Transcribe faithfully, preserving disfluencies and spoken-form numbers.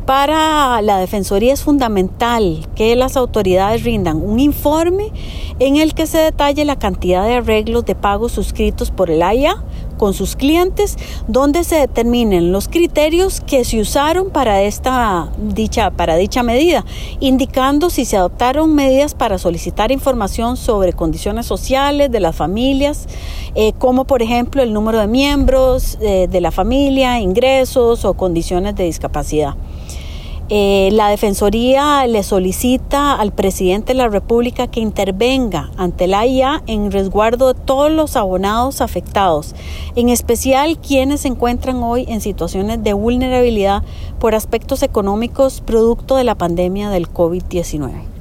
Para la Defensoría es fundamental que las autoridades rindan un informe en el que se detalle la cantidad de arreglos de pagos suscritos por el A I A con sus clientes, donde se determinen los criterios que se usaron para esta dicha, para dicha medida, indicando si se adoptaron medidas para solicitar información sobre condiciones sociales de las familias, eh, como por ejemplo el número de miembros eh, de la familia, ingresos o condiciones de discapacidad. Eh, la Defensoría le solicita al presidente de la República que intervenga ante la A I A en resguardo de todos los abonados afectados, en especial quienes se encuentran hoy en situaciones de vulnerabilidad por aspectos económicos producto de la pandemia del COVID diecinueve.